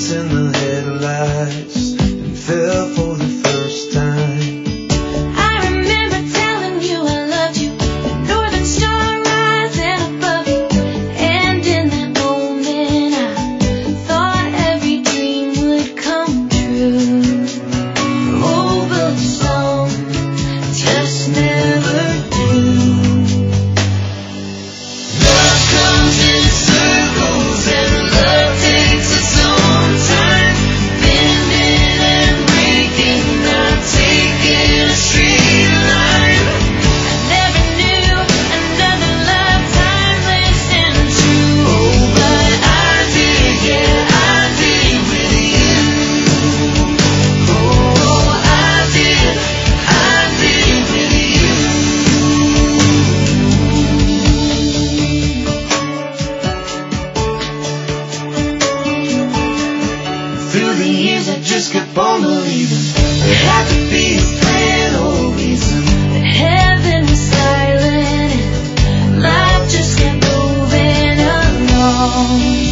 lost in the headlights and fell for the first time. I remember telling you I loved you, the northern star rising above you, and in that moment I thought every dream would come true. Oh, but some just never do. Love comes in circles and love takes its own time, bending and breaking, not taking a straight line. I never knew another lifetime listen true. Oh, but I did, yeah, I did with you. Oh, I did with you. Through the years I just kept on believing there had to be a plan or reason, that heaven was silent and life just kept moving along.